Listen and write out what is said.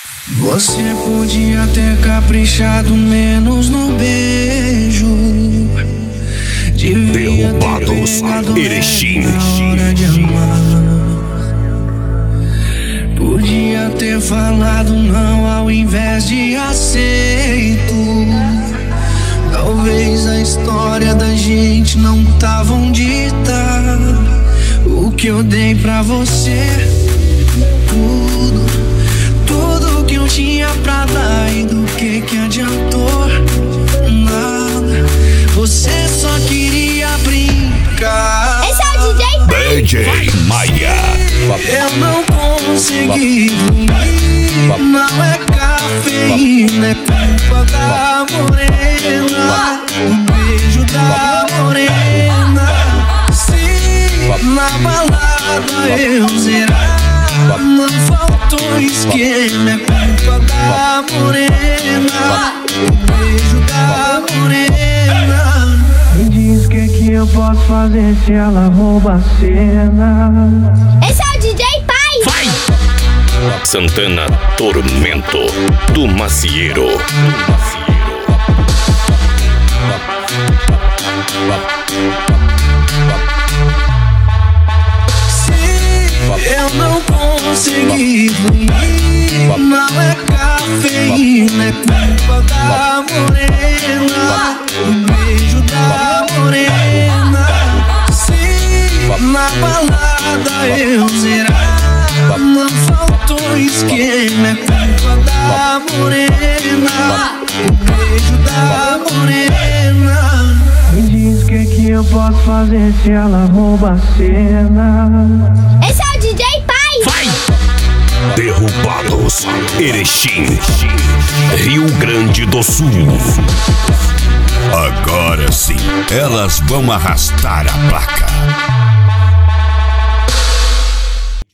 Você podia ter caprichado menos no beijo. Devia ter pegado Erechim. na hora de amar. Podia ter falado não ao invés de aceito. Talvez a história da gente não tava onde tá. O que eu dei pra você, tudo que eu tinha pra dar. E do que adiantou? Nada. Você só queria brincar. Esse é o DJ DJ Maia. Eu não consegui dormir. Não é cafeína, é culpa da morena. O beijo da morena. Se na balada eu zerar, não faltou esquema, é culpa da morena. O beijo da morena. Me diz o que eu posso fazer se ela rouba a cena. Esse é o DJ Pai. Vai! Santana Tormento do Macieiro. Eu não consegui dormir. Não é cafeína, é culpa da morena. O beijo da morena. Se na balada eu zerar, não faltou esquema, é culpa da morena. O beijo da morena. Me diz o que eu posso fazer se ela rouba a cena. Esse é o DJ Pai. Vai! Derrubados. Erechim. Rio Grande do Sul. Agora sim, elas vão arrastar a placa.